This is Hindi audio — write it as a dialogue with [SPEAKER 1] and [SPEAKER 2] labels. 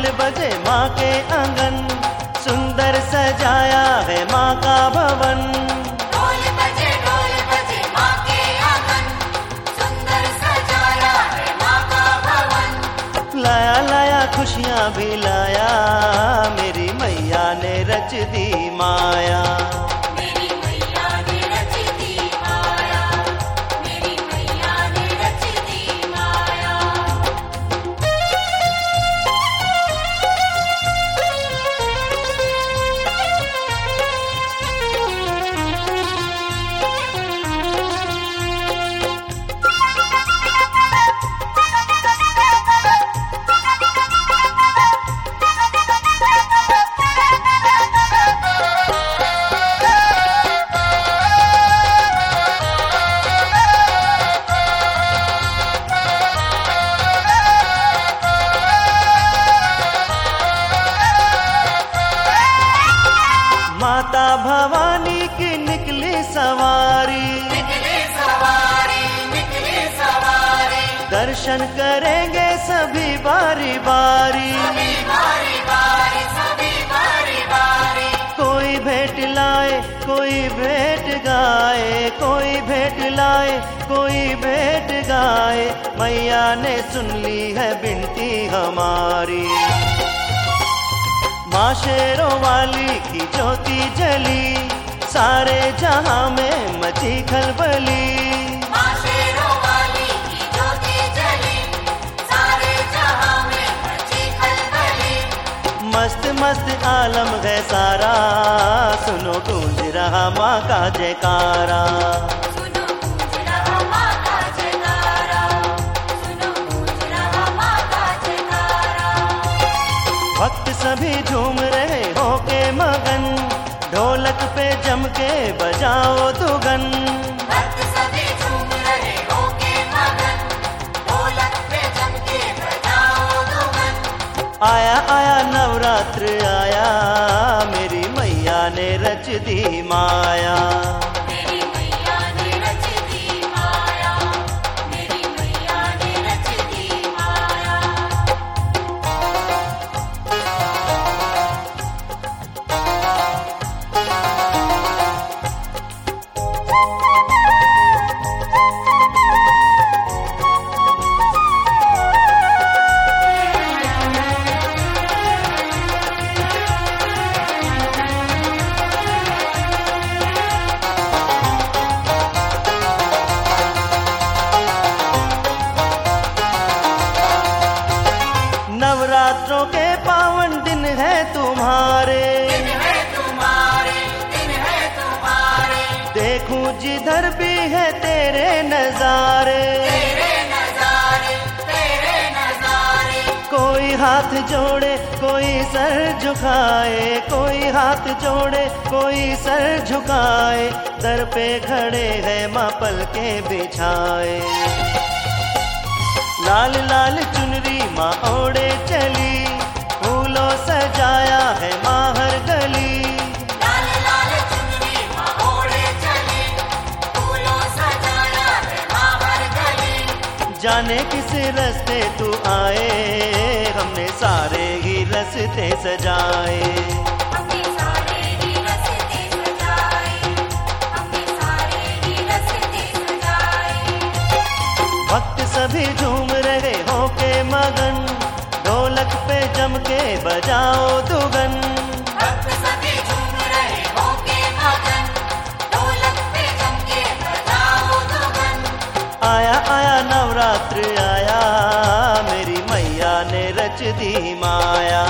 [SPEAKER 1] बजे माँ के आंगन, सुंदर सजाया है माँ का भवन।
[SPEAKER 2] ढोल बजे माँ के आंगन, सुंदर सजाया है माँ का भवन।
[SPEAKER 1] लाया लाया खुशियाँ भी लाया, मेरी मैया ने रच दी माया।
[SPEAKER 2] मेरी मैया ने रच दी माया, मेरी मैया ने रच दी माया।
[SPEAKER 1] माता भवानी की निकली सवारी,
[SPEAKER 2] निकली सवारी,
[SPEAKER 1] दर्शन करेंगे सभी बारी बारी।
[SPEAKER 2] बारी बारी,
[SPEAKER 1] कोई भेंट लाए कोई भेंट गाए, कोई भेंट लाए कोई भेंट गाए, मैया ने सुन ली है बिनती हमारी। माँ शेरों वाली की ज्योति जली, सारे जहां में मची खलबली।
[SPEAKER 2] माँ शेरों वाली की ज्योति जली, सारे जहां में मची खलबली।
[SPEAKER 1] मस्त मस्त आलम है सारा, सुनो गूंज रहा माँ का जयकारा।
[SPEAKER 2] सुनो गूंज रहा माँ का जयकारा, सुनो गूंज रहा माँ का जयकारा।
[SPEAKER 1] भक्त सभी झूम रहे होके मगन, ढोलक पे जम के बजाओ दुगन।
[SPEAKER 2] भक्त सभी झूम रहे होके मगन, ढोलक पे जम के बजाओ दुगन।
[SPEAKER 1] आया आया नवरात्र आया, मेरी मैया ने रच दी माया।
[SPEAKER 2] मेरी मैया ने रच दी माया, मेरी मैया ने रच दी माया।
[SPEAKER 1] नवरात्रों के पावन दिन है तुम्हारे,
[SPEAKER 2] दिन है तुम्हारे, दिन है तुम्हारे,
[SPEAKER 1] देखूं जिधर भी है तेरे नजारे।
[SPEAKER 2] तेरे नजारे, तेरे नजारे।
[SPEAKER 1] कोई हाथ जोड़े कोई सर झुकाए, कोई हाथ जोड़े कोई सर झुकाए, दर पे खड़े हैं माँ पलके बिछाए। लाल लाल चुनरी माँ ओढ़े चली, फूलों सजाया है माँ हर गली।
[SPEAKER 2] लाल लाल चुनरी माँ ओढ़े चली, फूलों सजाया है माँ हर गली।
[SPEAKER 1] जाने किस रास्ते तू आए, हमने सारे ही रास्ते सजाए।
[SPEAKER 2] हमने सारे ही रास्ते सजाए, हमने सारे ही रास्ते सजाए।
[SPEAKER 1] भक्त सभी झूम रहे होके मगन, ढोलक पे जम के बजाओ दुगन।
[SPEAKER 2] भक्त सभी झूम रहे होके मगन, ढोलक पे जम के बजाओ दुगन।
[SPEAKER 1] आया आया नवरात्र आया, मेरी मैया ने रच दी माया।